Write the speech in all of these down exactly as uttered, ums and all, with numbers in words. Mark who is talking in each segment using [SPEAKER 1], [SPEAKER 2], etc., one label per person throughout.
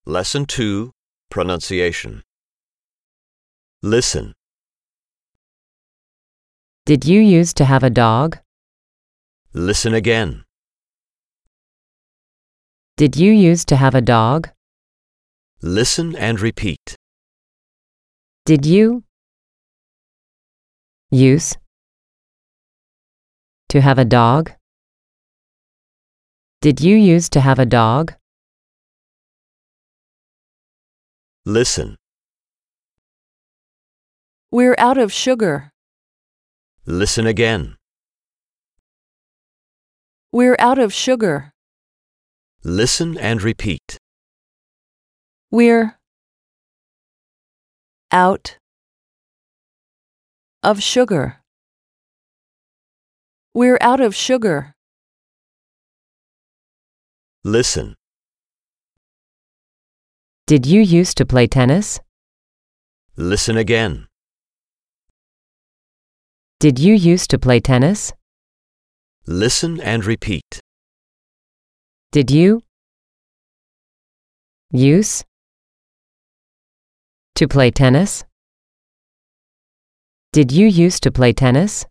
[SPEAKER 1] Lesson two, Pronunciation. Listen.
[SPEAKER 2] Did you used to have a dog?
[SPEAKER 1] Listen again.
[SPEAKER 2] Did you used to have a dog?
[SPEAKER 1] Listen and repeat.
[SPEAKER 2] Did you use to have a dog? Did you used to have a dog?
[SPEAKER 1] Listen.
[SPEAKER 3] We're out of sugar.
[SPEAKER 1] Listen again.
[SPEAKER 3] We're out of sugar.
[SPEAKER 1] Listen and repeat.
[SPEAKER 3] We're out of sugar. We're out of sugar.
[SPEAKER 1] Listen.
[SPEAKER 2] Did you used to play tennis?
[SPEAKER 1] Listen again.
[SPEAKER 2] Did you used to play tennis?
[SPEAKER 1] Listen and repeat.
[SPEAKER 2] Did you use to play tennis? Did you used to play tennis?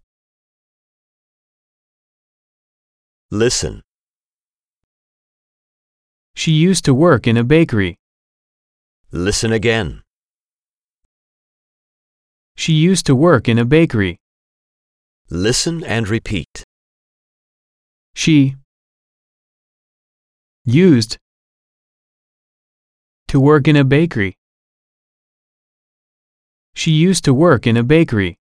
[SPEAKER 1] Listen.
[SPEAKER 4] She used to work in a bakery.
[SPEAKER 1] Listen again.
[SPEAKER 4] She used to work in a bakery.
[SPEAKER 1] Listen and repeat.
[SPEAKER 4] She used to work in a bakery. She used to work in a bakery.